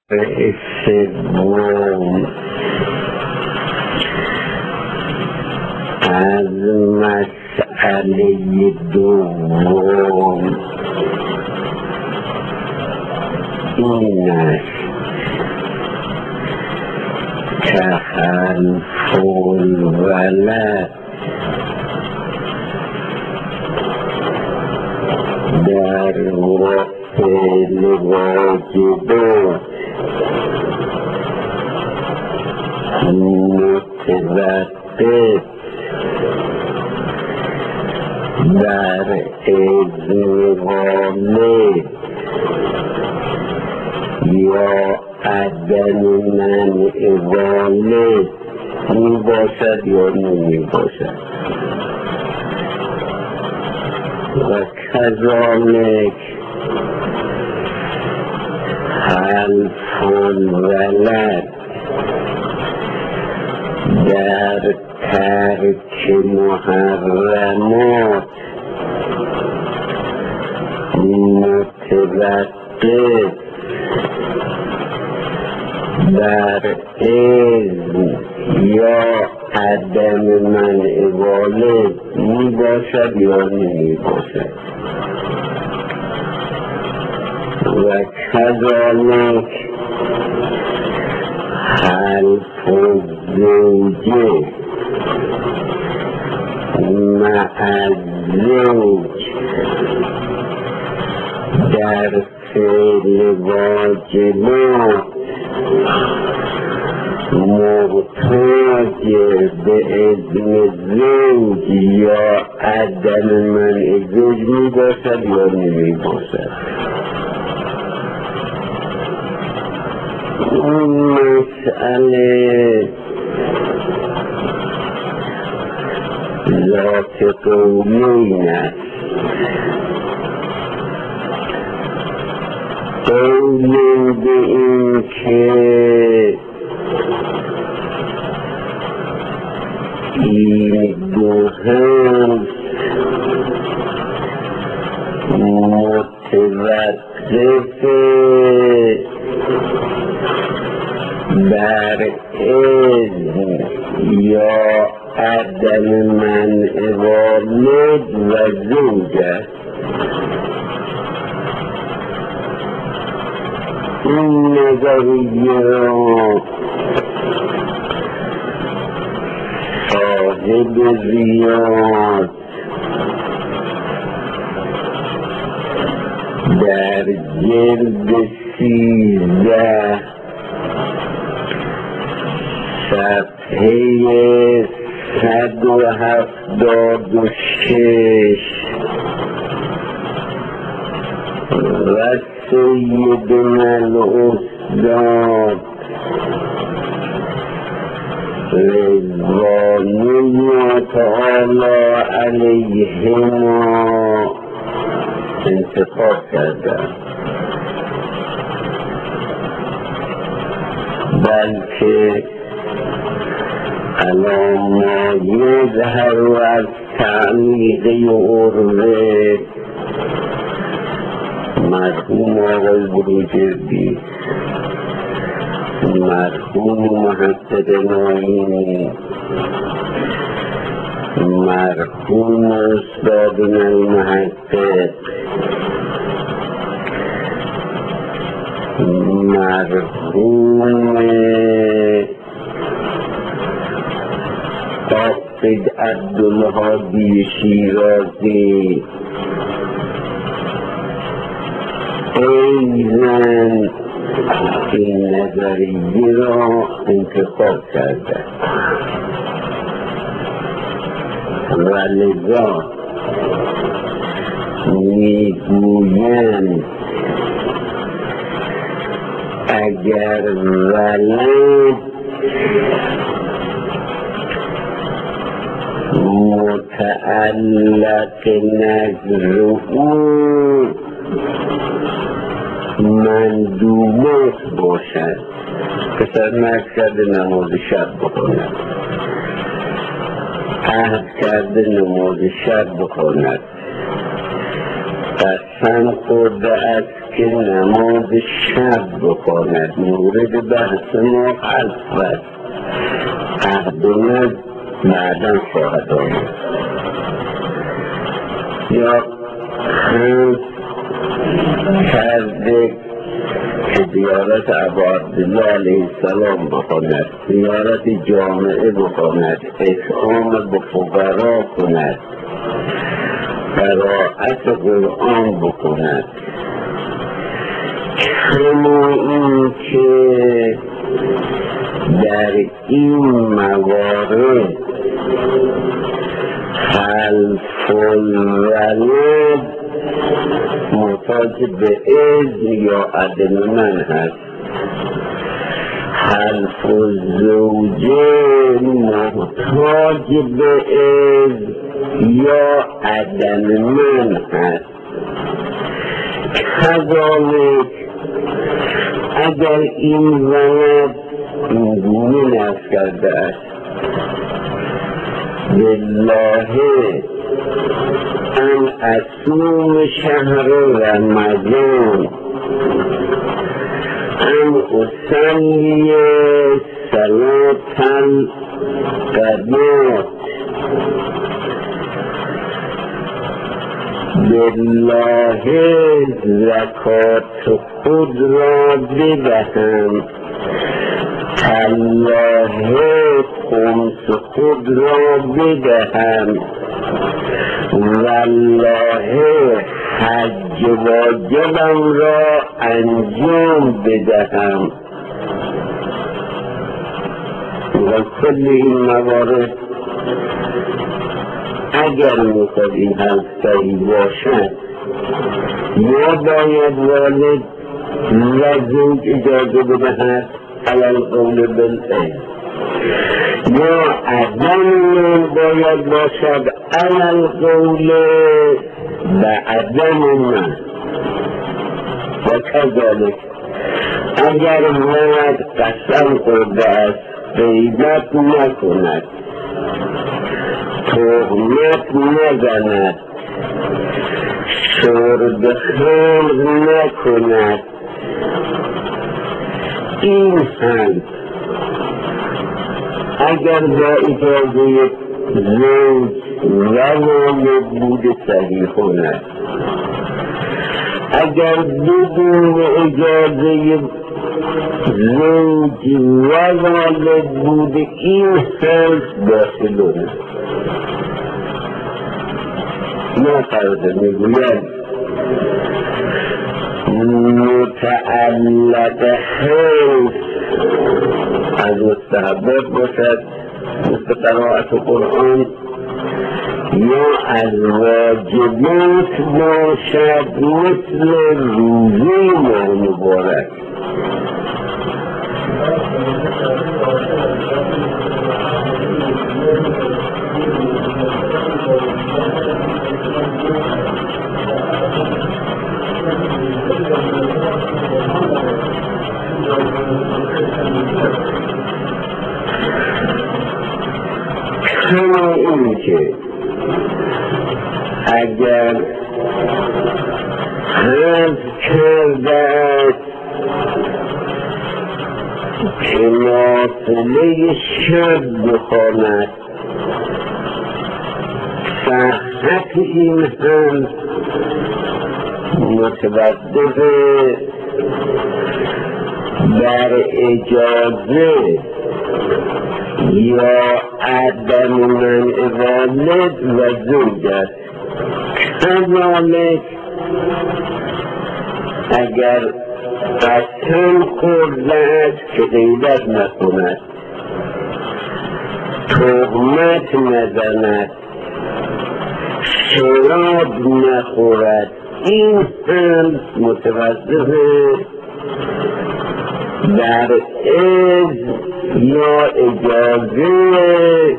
سوم از مسئله دوم این است تخلف الولد در فعل واجبات متوقف در اذن والد یا عدم منع والد می باشد یا نمی باشد و کذالک خلف الولد در ترک محرمات متوقف در اذن یا عدم منع والد می باشد یا نمی باشد و کذالک خلف الزوجه مع الزوج در فعل واجبات محتاج به اذن زوج یا عدم منع زوج می باشد یا نمی باشد اون مسئله ذات قولین است قولی به این که این دو هست متوقف بر اذن یا عدم منع والد و زوج است این نظریه را صاحب ریاض در جلد 13 صفحه 176 و سیدنا الاستاد رضوان تعالی علیهما انتخاب کردند بلکه الان ما یظهر از تعمیقه عروه مرحوم آقای بروجردی مرحوم محقق ناینی مرحوم استادنا المحقق مرحوم حافظ عبدالهادی شیرازی ایضاً این نظریه را انتخاب کرده و لذا میگویند اگر ولد متعلق نظره مندوبات باشد پسر مرد کرده نماز شب بخواند عهد کرده نماز شب بخواند قسم خورده است که نماز شب بخواند. مورد بحث ما حلف است، عهد بعدا خواهد آمد. یا حلف کرده که زیارت ابا عبدالله علیه السلام بخواند، زیارت جامعه بخواند، اطعام به فقرا کند، قرائت قرآن بکند. کما این که در این موارد حلف الولد محتاج به اذن یا عدم من هست، حلف الزوجه محتاج به اذن یا عدم من هست. کذالک اگر این ولد اینگونه نفس کرده است بالله ان اصوم شهر رمضان ان اصلی صلاة القنات بالله زکات خود را بدهم، الله خمس خود را بدهم، والله حج واجبم را انجام بدهم. و کل این موارد اگر میخواد این حلف صحیح باشد، یا باید والد و زوج اجازه بدهد علی القول بالعلم، یا عدم من باید باشد علی القول و عدم من. و کذالک اگر ولد قسم خورده است غیبت نکند، تهمت نزند، شرب خمر نکند، این هم اگر با اجازه زوج و والد بود صحیح کند، اگر بدون اجازه زوج و والد بود این هم باطل است. ما فرده میگوید متعلق حلف از مستحبات باشد مثل قرائت قرآن، یا از واجبات باشد مثل روزه ماه مبارک. کما این که اگر حذف کرده است که نافله شب بخواند، صحت این هم متوقف بر اجازه یا عدم منع والد و زوج است. کذالک اگر قسم خورده است که غیبت نکند، تهمت نزند، شراب نخورد، این هم متوقف در اذن یا اجازه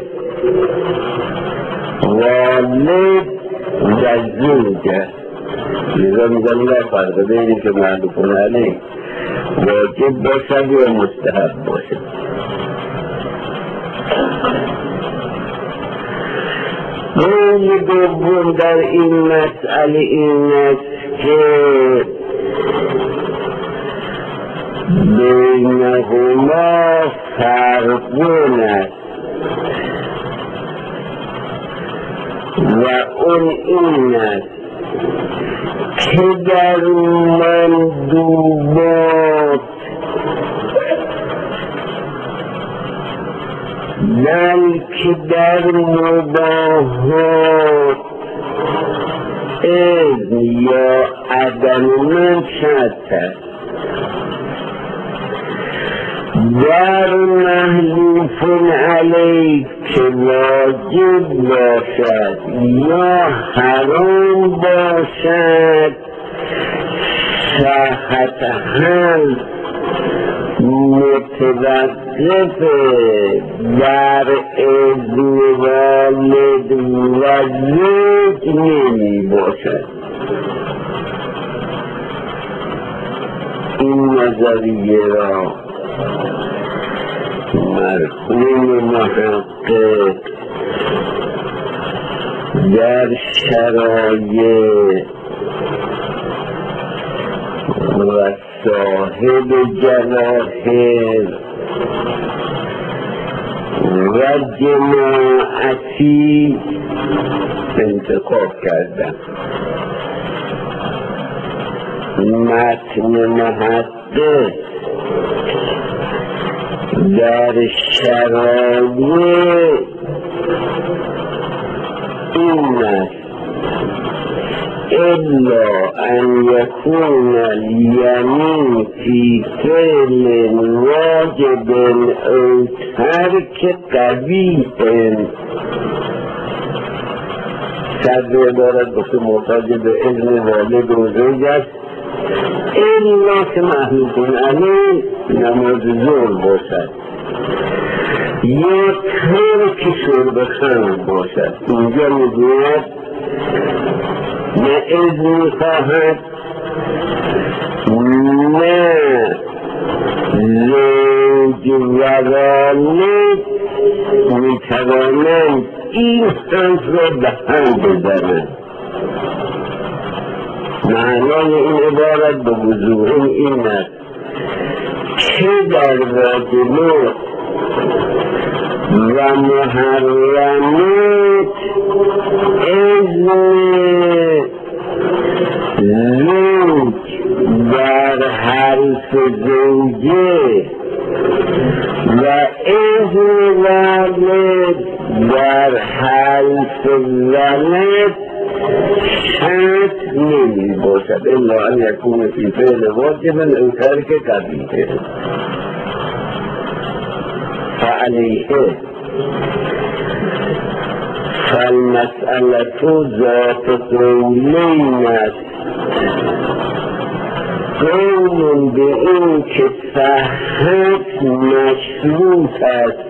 والد و زوج است. لذا میگن لا فرق بین که معلوف علیه واجب باشد یا مستحب باشد. قول دوم در این مسئله این است که بینهما فرقون است و اون این است که در مندوبات بلکه در مباحات اذن یا عدم منشأت است. در محلوف علیه که واجب باشد یا حرام باشد صحت حل متوقف بر اذن والد و زوج نمی باشد. این نظریه را مرحوم محقق در شرایع و صاحب جواهر و جماعتی انتخاب کردم. متن محقق در شرایع این است الا ان یکون الیمین فی فعل واجب او ترک قبیح. صدر عبارت گفته محتاج به اذن والد و زوج است الا که محلوف علیه نماز ظهر باشد یا ترک شرب خمر باشد. اینجا میگوید نه اذن خواهد نه زوج و والد میتوانند این حرف را به هم بزنند. معنای این عبارت به وضوح این است که در واجبات و محرمات اذن زوج در حرف زوجه و اذن والد در حرف ولد شرط نمی باشد الا ان یکون فی فعل واجب او ترک قبیح. فعلیه فالمسئلة ذات قولین است. قول به این که صحت مشروط است،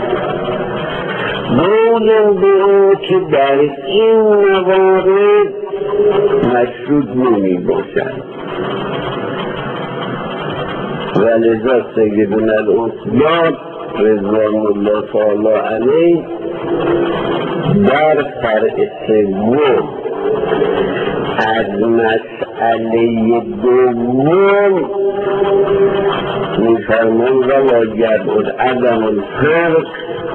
قول به این که در این موارد مشروط نمی باشد. ولذا سیدنا الاستاد رضوان الله تعالی علیه در فرع سوم از مسئله دوم می‌فرماید ولا یبعد عدم الفرق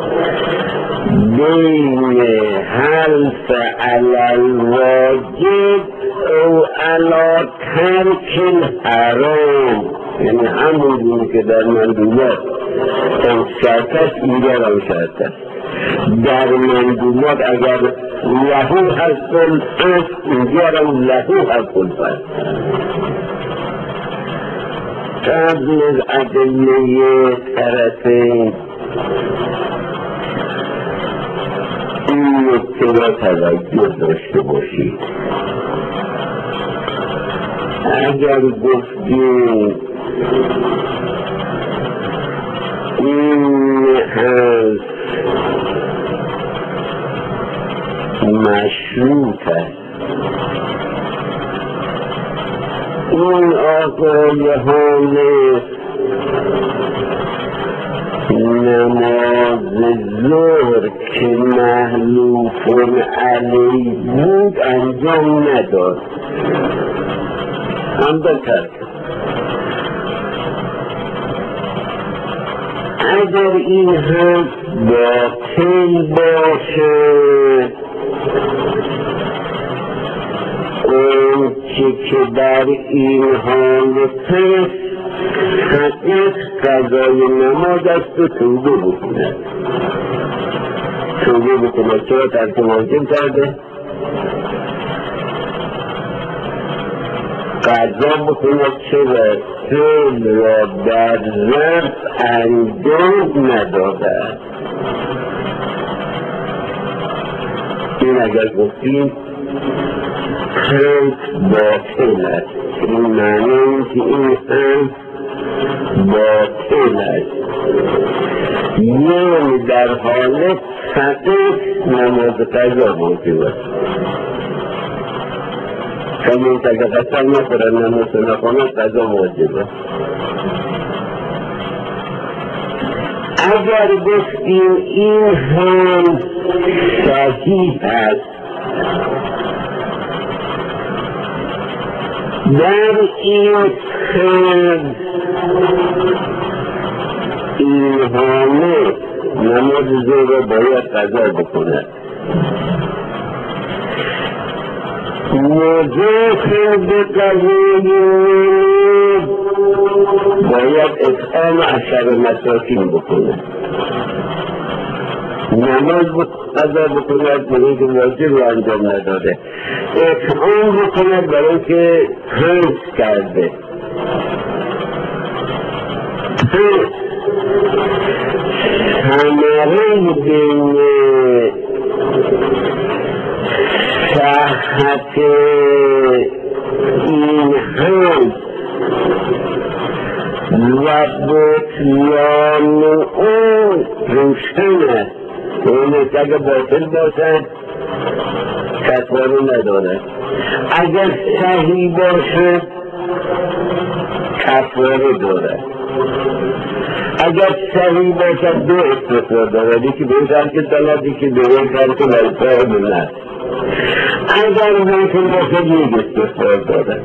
بین حلف علی الواجب او علی ترک الحرام، یعنی همون جور که در مندوبات شرط است اینجا هم شرط است. در مندوبات اگر لهو حق است اینجا هم لهو حق است. قبل از ادله طرفین این نکته را توجه داشته باشید. اگر گفتیم این هست مشروط است، این آقایان نماز ظهر که محلوف علیه بود انجام نداد، هم بکرد اگر این هم باطل باشه اون که در این حال فقط قضای نماز است و توبه بکنه. توبه بکنه چرا ترک واجب کرده؟ قضا بکنه چرا فعل را در ظرف انجام نداده. این اگر گفتیم هم باطل است. این معنی این که این هم باطل است، یعنی در حالت فقط نماز قضا واجب است. کامون که اگر قسم نخورن نماز نخونن قضا واجب است. اگر گفتیم این هم صحیح است، در این خیلی این همه نماز ظهر باید قضا بکند. مضاف به قضای باید اطعام 10 مساکین بکند. نماز قضا بکند برای که واجب رو انجام نداده، اطعام بکند برای که حرص کرده. ثمره بین صحت این حرص و بطلان اون روشن است. اون اگه باطل باشد کفاره ندارد، اگر صحیح باشد کفاره دارد. اگر صحیح باشد 2 استثنا دارد، یکی به ترک صلات، یکی به ترک والفاء بنفس. اگر باطل باشد 1 استثنا دارد.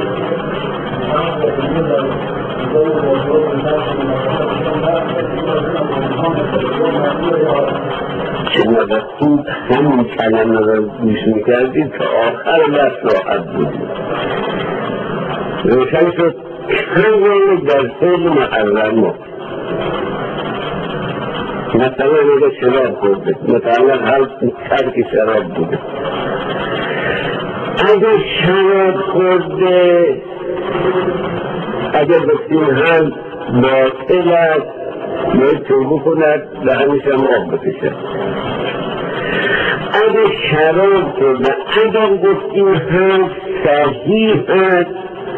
که نوستید همین کلمه را گوش میکردید تا آخر بحث راحت بودید. روشن شد کامل در فعل محرم مثلا اگر شراب خورده متعلق هر ترک شراب بوده. اگر شراب خورده اگر بسیم هم باطل است باید توبه کند و همیشه هم آب بکشد. اگر شراب خورده اگر بسیم هم صحیح است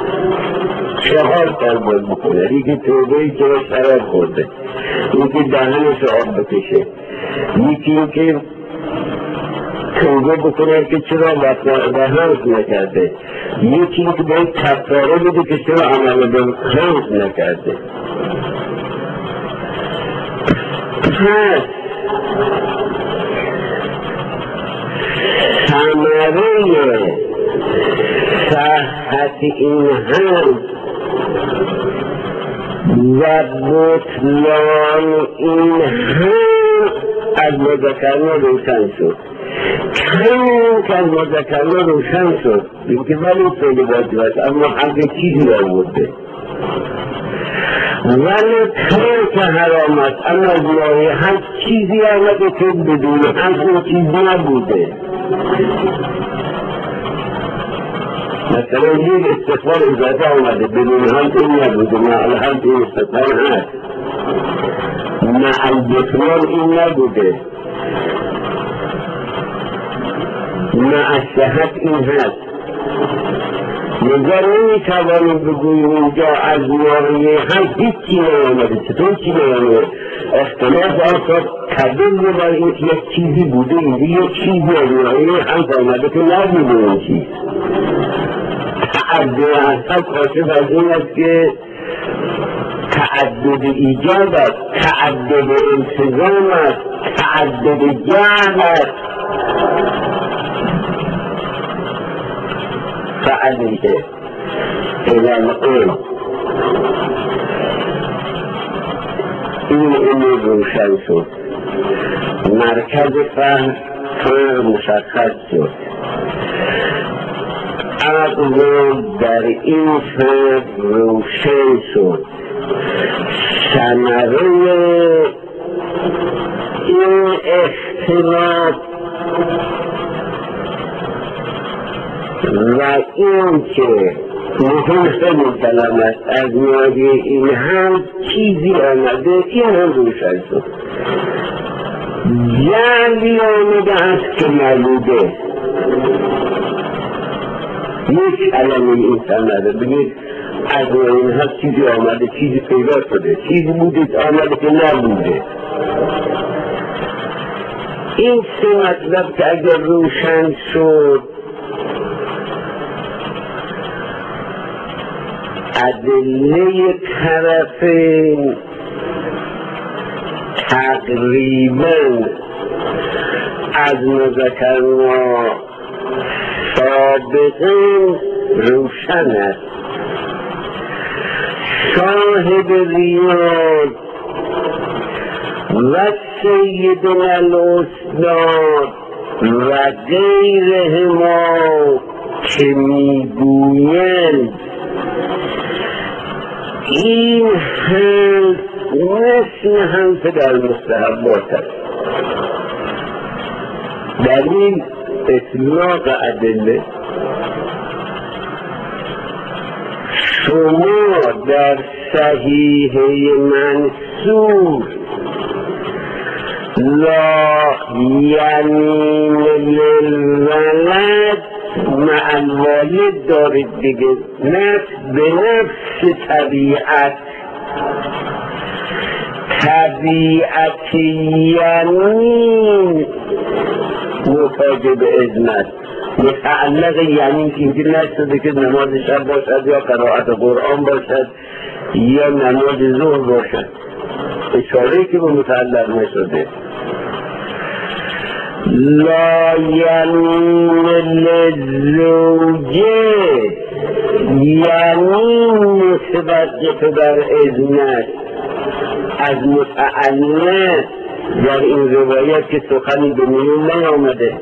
4 کار باید بکنه. یکی توبهی که شراب خورده، یکی دهنش آب بکشه، یکی اینکه توبه بکنه که چرا به حرف نکرده، یکی اینکه باید کفاره بده که چرا عمل به حرف نکرده. پس ثمره صحت این حرف و بطلان این حرف از مذکرنا روشن شد. کمی که از مذکرنا روشن شد اینکه ولی خیلی واجب است اما همه چیزی را آورده، ولی ترک حرام است اما از ناحیه هر چیزی آمده که بدون هر چیزی نبوده. مثلا یک استقبال اضافه آمده بدون هم این نبوده، مع الحمد این استقبال هست، مع البطلان این نبوده، مع صحت این هست. نظر نمیتوانیم بگوییم اینجا از ناحیه هم هیچی نیامده. چطور چی نیامده؟ اختلاف آساد تدل بر این که یک چیزی بوده، اینجا یک چیزی از ناحیه هم آمده که نبوده این چیز. تعدد اصلا کاشف از این است که تعدد ایجاد است، تعدد انتظام است، تعدد جمع است. فعلیه الالعلم این امور روشن شد، مرکز فهم مشخص شد. عقل در این فهم روشن شد. ثمره این اختلاف و این که مهم خیلی کلمت از میادی این هم چیزی آمده، این هم روشن شد. جعلی آمده است که ملوده یک علمه این ثمره. بگید از این ها چیزی آمده، چیزی پیدا شده، چیزی بودید آمده که نبوده. این سه مطلب که اگر روشن شد، ادله طرفین تقریبا از مذکر ما سابقا روشن است. صاحب ریاض و سیدنا الاستاد و غیرهما که میگویند این هم مثل هم در مستحبات است. دلیل اطلاق ادله. شما در صحیحه منصور لا یمین للولد مع الوالد دارید دیگه، نفس به نفس طبیعت یمین محتاج به اذنت متعلق یمین اینجا نشده که نماز شب باشد یا قرائت قرآن باشد یا نماز ظهر باشد، اشاره که به متعلق نشده. لا یمین للزوجه یمین متوجه بر اذنت از متعلق در این روایت که سخنی به میون نیامده.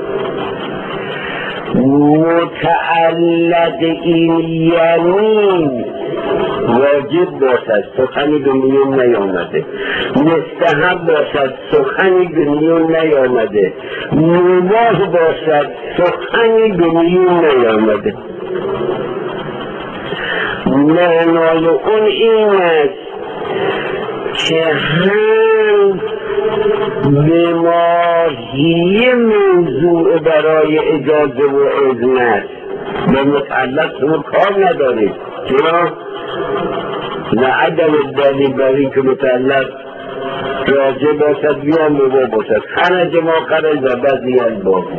متعلق این یمین واجب باشد، سخنی به میون نیامده. مستحب باشد، سخنی به میون نیامده. مباح باشد، سخنی به میون نیامده. معنای اون این است که هم به ماهی موضوع برای اجازه و اذنت به متعلق شما کار ندارید. چرا؟ نه عدم دلیل بر این که متعلق راجع باشد یا مباح باشد. خرج ما خرج و بعضی الباقی.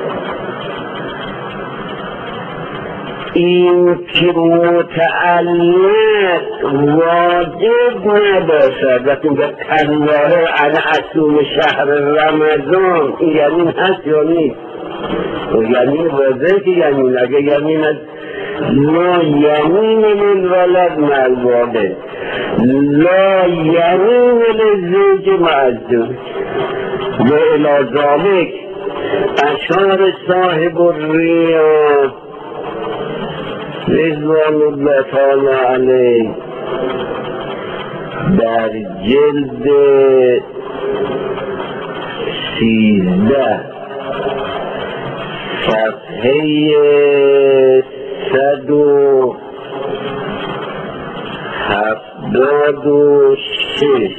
این که متعلق واجب نباشد و که در تنواره علی اصوم شهر رمضان این یمین هست یا نیست؟ یمین واضحه که یمین، اگه یمین هست لا یمین للولد مع الوالد لا یمین للزوج مع الزوج و الی ذلک اشار صاحب الریاض رضوان الله تعالی علیه در جلد 13 صفحه 176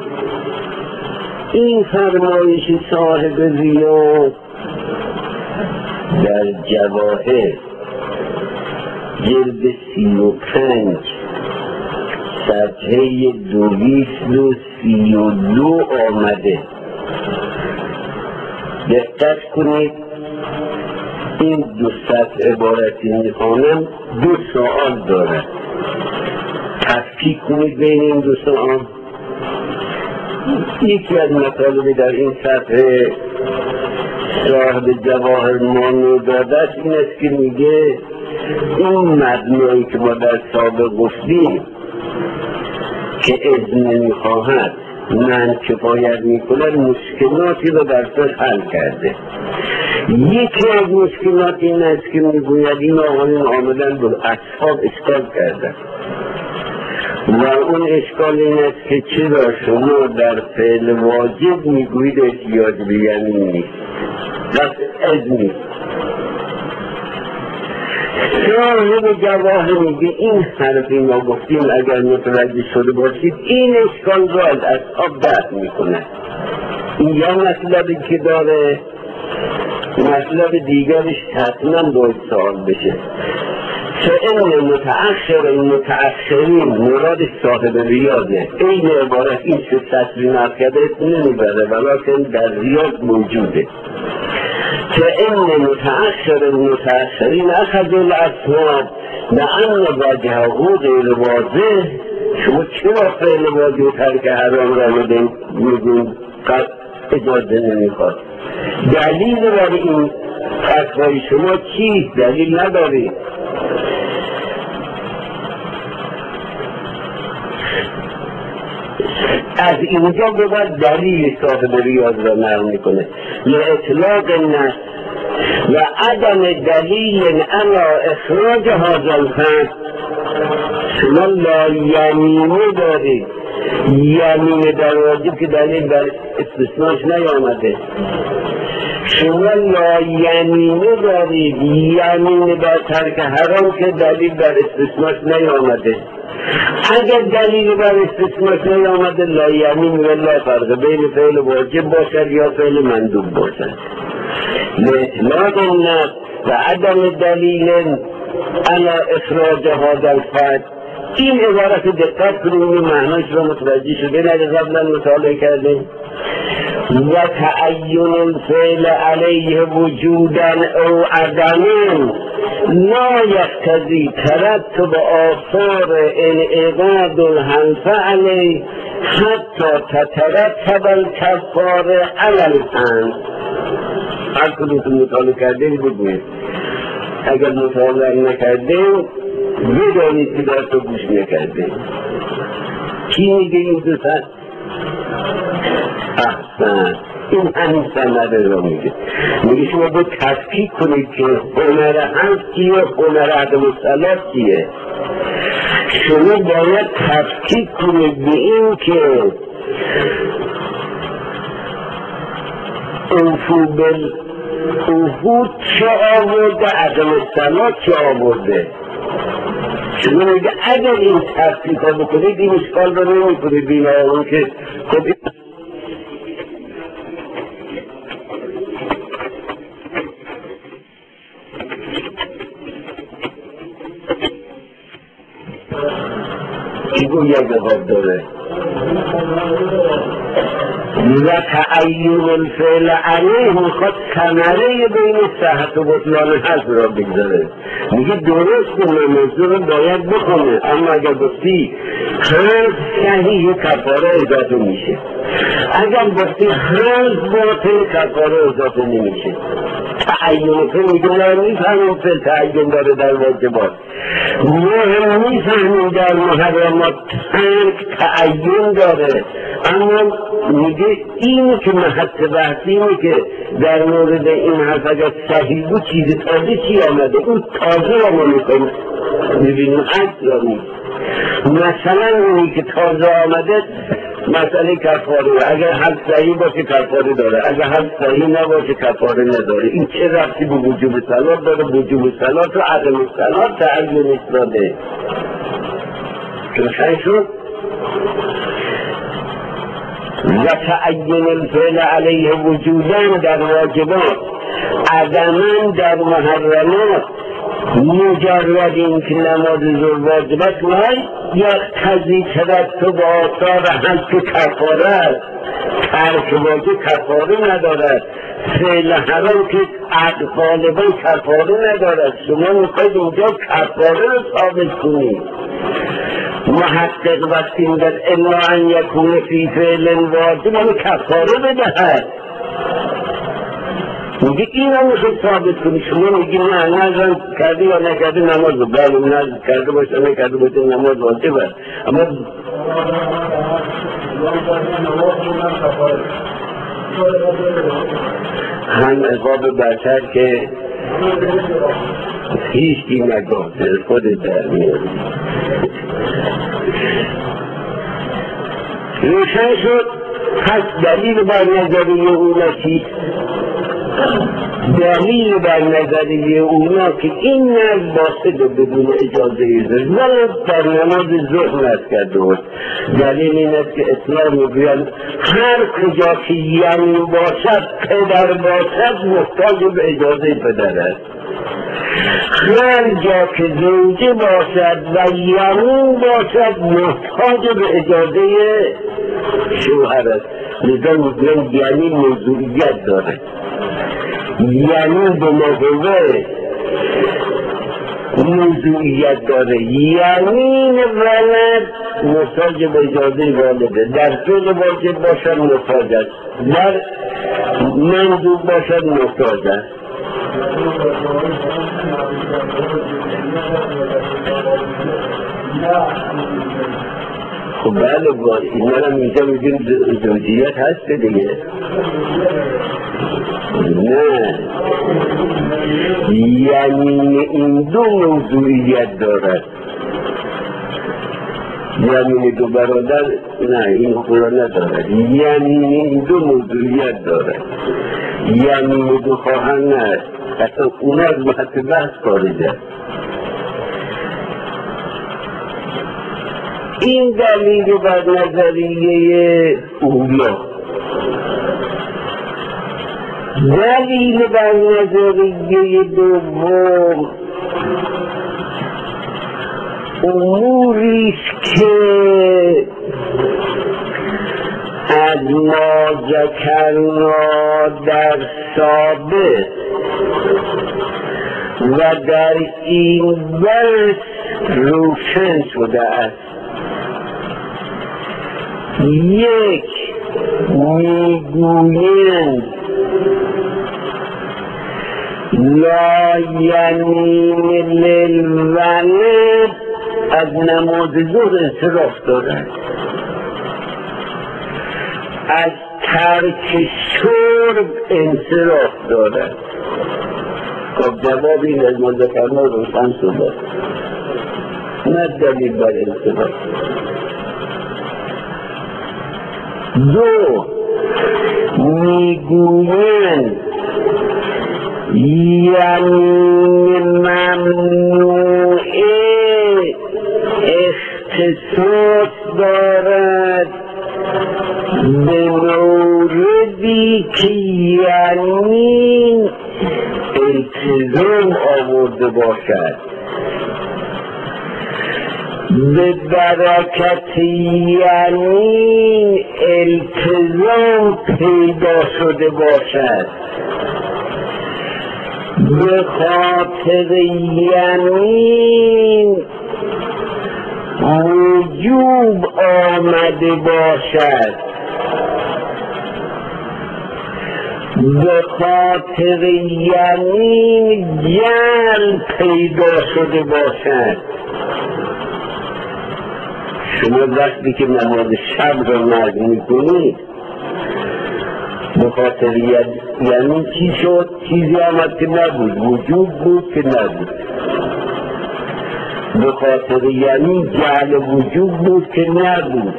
این فرمایش صاحب ریاض در جواهر جلد 35 صفحه 232 آمده. دقت کنید، این دو سطر عبارتی میخوانم، دو سوال دارد. تفکیک کنید بین این دو سوال. یکی از مطالب در این صفحه صاحب جواهر مانو داده است این است که میگه این مبنایی که ما در سابق گفتیم که اذن میخواهد من کفایت میکنه مشکلاتی رو در فقه حل کرده. یکی از مشکلات این است که میگوید این آقایون آمدن به اصحاب اشکال کردن و اون اشکال این است که چرا شما در فعل واجب میگویید احتیاج به یمین نیست بس اذن نیست. صاحب جواهر میگه این حرفی ما گفتیم اگر متوجه شده باشید این اشکال را از اصحاب دفع میکنه. این یا مطلبی که داره، مطلب دیگرش حتما باید سوال بشه. فعل متأخر این متأخرین مرادش صاحب ریاضه. این عبارت این سه سطری نفکده نمیبره ولیکن در ریاض موجوده. فإن متأخر المتأخرین اخذ الاصحاب لأن وجهه غیر واضح. شما چرا فعل واجب ترک حرام را میگون اجازه نمیخواد؟ دلیل برای این فتوای شما چیست؟ دلیل نداری. از اینجا به بعد دلیل صاحب ریاض را نقل میکنه. لإطلاق النص و عدم دلیل علی اخراج هذا الفرد. شما لا یمینه دارید، یمین در واجب که دلیل بر استثناش نیامده. شما لا یمینه دارید، یمین بر ترک حرام که دلیل بر استثناش نیامده. اگر دلیل بر استثناش نیامده لا یمین و لا فرق بین فعل واجب باشد یا فعل مندوب باشد. لإطلاق النص و عدم دلیل علی اخراج هذا الفرد. این عبارت دقت کنیم معناش را متوجه شده نگه قبلا مطالعه کردیم. و تعین الفعل علیه وجودا او عدما لا یقتضی ترتب آثار انعقاد الحنف علیه حتی تترتب الکفاره علی الحنف. هر کدوم مطالعه کردیم بگوید، اگر مطالعه نکردیم بدانید که در تو گوش نکردیم. کی میگه این دوست؟ احسن، این همین سنده را میگه. میگه شما باید تفکیک کنید که هنر حنف چیه، هنر عدم الصلاة چیه. شما باید تفکیک کنید به این که اوفود چه آورده، عدم الصلاة چه آورده. شما میگه اگر این تفکیک ها بکنید این اشکال رو نمی کنید بین آقایون که خب این یک جواب داره. و تعین الفعل علیه میخواد ثمره بین صحت و بطلان حذف را بگذاره. میگه درست نمازه رو باید بخونه، اما اگر گفتی حذف صحیح کفاره اضافه میشه، اگر گفتی حذف باطل کفاره اضافه نمیشه. تعین فعل میگه ما میفهمیم فعل تعین داره در واجبات، ما هم میفهمیم در محرمات ترک تعین داره. اما میگه اینی که محط بحثی اینه که در مورد این حرف اگر صحیح بود چیز تازه چی آمده، اون تازه را ما میکنیم ببینیم عکس را نیست. مثلا اونی که تازه آمده مسئله کفاره، اگر حد صحیح باشه کفاره داره، اگر حد صحیح نباشه کفاره نداره. این چه ربطی به وجوب صلات داره؟ وجوب صلات و عدم صلات تعین داده. روشن شد؟ و تعین الفعل علیه وجودن در واجبات، عدما در محرمات. مجرد این که نماز ظهر واجبت نهی یقتضی ترتب آثار حذف کفاره است. ترک واجب کفاره ندارد، فعل حرام که غالبا کفاره ندارد. شما میخواید اینجا کفاره رو ثابت کنید. محقق وقتی میگه الا ان یکون فی فعل واجب یعنی کفاره بدهد، میگه این هم میخواد ثابت کنی. شما میگی نه نظرم کردی یا نکردی نماز رو، بله نظر کرده باشه نکرده باشه نماز واجبه، اما هم عقاب بشر که هیچی نگفته خود در میاد. روشن شد. پس دلیل بر نظریه اونا چیست؟ دلیل بر نظریه اونا که این نظر باسد و بدون اجازه ولد در نماز ظهر نظر کرده بود. دلیل این است که اسلام میگوید هر کجا که یعنی باشد پدر باشد محتاج به اجازه پدر است، هر جا که زوجه باشد و یمین باشد محتاج به اجازه شوهر است. لذا میگوید یعنی موضوعیت داره، یعنی به موضوع موضوعیت داره. یعنی ولد محتاج به اجازه والده، در فعل واجب باشد محتاج است، در مندوب باشد محتاج است. خب بله اینا هم اینجا میگیم زوجیت هست دیگه. نه یعنی این دو موضوعیت دارد. یعنی دو برادر نه این خدا ندارد. یعنی این دو موضوعیت دارد. یعنی دو خواهر نه، اصلا اونا از محط بحث خارج است. این دلیل بر نظریه اولا. دلیل بر نظریه دوم اموریست که از ما ذکرنا در سابق و در این بحث روشن شده است. یک، میگویند لا یمین للولد از نماز ظهر انصراف دارد، از ترک شرب انصراف دارد. خب جواب این از مذکرنا روشن شده، نه دلیل بر انصراف. دو، میگویند یعنی ممنوعه اختصاص دارد به موردی که یعنی التزام آورده باشد، به برکت یعنی التزام پیدا شده باشد، به خاطر یعنی وجوب آمده باشد، به خاطر یعنی جعل پیدا شده باشد. شما وقتی که نماز شب را نذر میکنید به خاطر یعنی چی شد؟ چیزی آمد که نبود، وجوب بود که نبود. به خاطر یعنی جعل وجوب بود که نبود.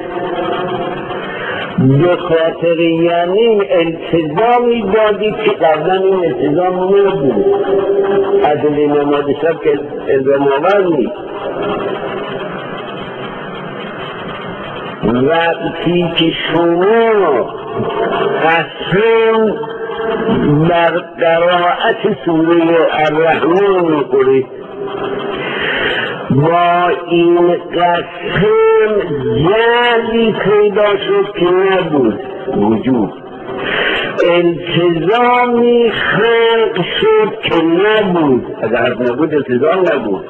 به خاطر یعنی التزامی دادید که قبلا این التزام نبود. عدل نماز شب که الزام آور نیست. وقتی که شما قسم بر قرائت سوره الرحمن میکنید، با این قسم جعلی پیدا شد که نبود، وجود التزامی خلق شد که نبود. اگر نبود التزام نبود.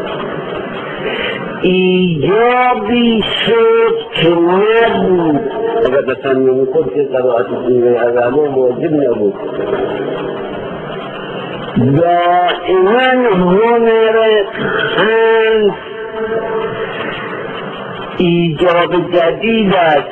ایجابی شد که نبود. اگر دستان نمیکن که قرائت سوره الرحمن واجب نبود. دائما هنر خلق ایجاب جدید است،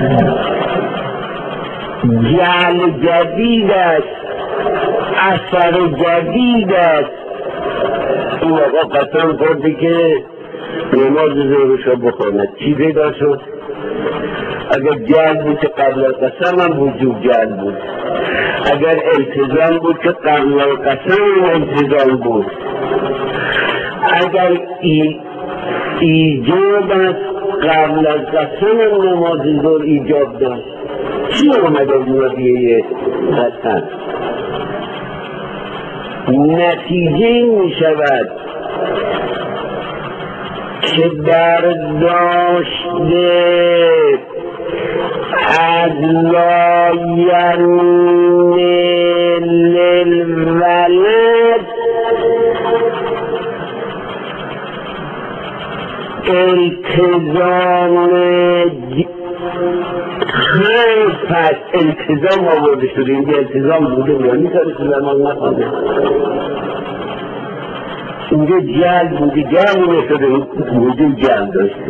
جعل جدید است، اثر جدید است. این آقا قسم خورده که نماز ظهرشو بخواند. چی پیدا شد؟ اگر جعل بود که قبل قسم هم وجود جعل بود، اگر التزام بود که قبل قسم هم التزام بود، اگر ایجاب است قبل از قسم هم نماز ظهر ایجاب داشت. چی اومده نتیجه قسم؟ نتیجه این می شود که برداشته از لایمین للولد التزام پس التزام آورده شده. اینجا التزام بوده یعنی کاری سلیمان نخوانده، اینجا جل بوده جل نشده وجود جل داشته.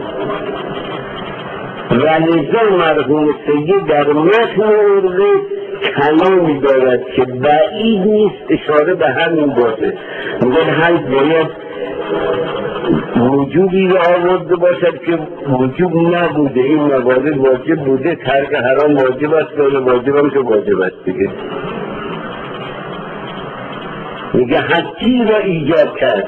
و لذا مرحوم سید در متن ارده کلامی دارد که بعید نیست اشاره به همین باشه. میگن هر باید وجودی را آورده باشد که وجود نبوده. این موارد واجب بوده، ترک حرام واجب است، داره واجب هم که واجب است دیگه. میگه هر چیز را ایجاد کرد.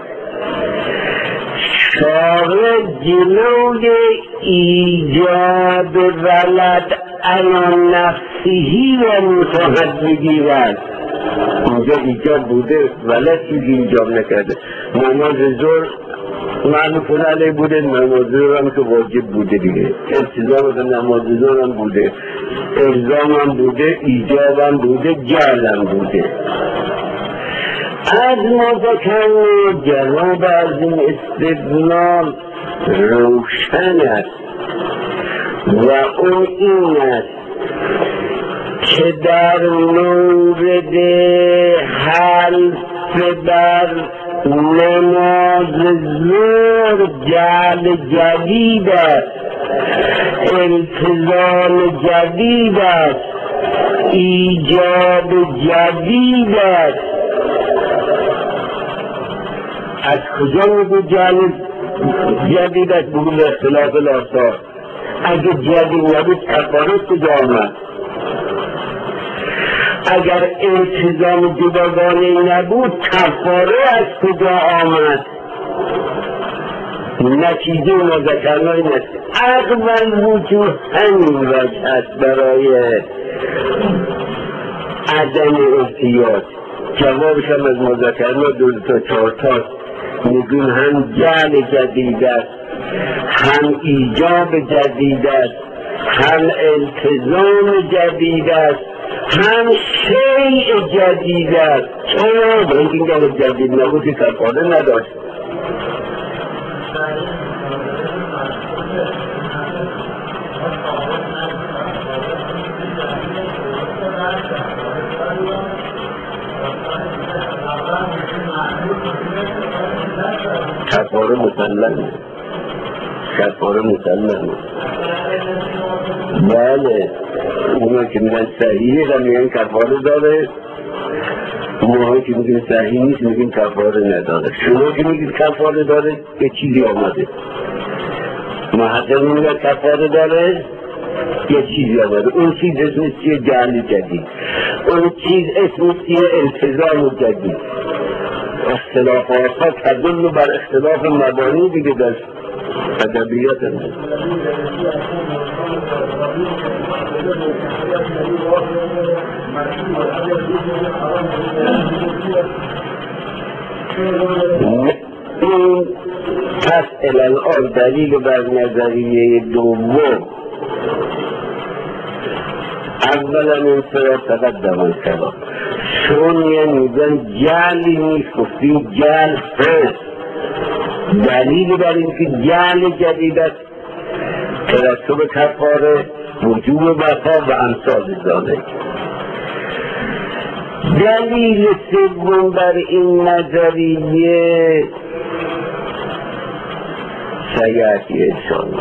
شارع جلوی ایجاد ولد علی نفسهی را میخواهد بگیرد. اینجا ایجاد بوده، ولد چیزی ایجاد نکرده. نماز ظهر معروف علیه بوده، نماز ظهر هم که واجب بوده دیگه. التزام به نماز ظهر هم بوده، الزام هم بوده، ایجاب هم بوده، جعل هم بوده. از مذکر جواب از این استدلال روشن است و اون این است که در مورد حلف بر نماز ظهر جعل جدید است، التزام جدید است، ایجاب جدید است. از کجا میگو جعل جدید است؟ بگو به اختلاف الآثار. اگه جدید نبود کفارت کجا آمد؟ اگر التزام جداگانه نبود کفاره از کجا آمد؟ نتیجه مذکرنا این است. اول وجود همین وجه است برای عدم احتیاط. جوابش هم از مذکرنا 2 تا 4 تاست. میگون هم جعل جدید است، هم ایجاب جدید است، هم التزام جدید است، هم شیء جدید است. چرا؟ این جدید نبود که کفاره نداشت. کفاره مسلمه، کفاره مسلمه. بله اونا که میگن صحیحه و میگن کفاره داره، اونا که میگن صحیح نیست میگن کفاره نداره. شما که میگید کفاره داره یه چیزی آمده، محقق میگن کفاره داره یه چیزی آمده. اون چیز اسمش چیه؟ جعل جدید. اون چیز اسمش چیه؟ التزام جدید. اختلافات ها تدل بر اختلاف مبانی دیگه در ادبیات هم. پس الان دلیل بر نظریه دوم اولا این سرا تقدم کلا چون یه میگن جعلی نیست، گفتیم جعل هست. دلیل بر این که جعل جدید است ترتب کفاره، وجوب وفا و امثال ذالک. دلیل سوم بر این نظریه سیأتی انسان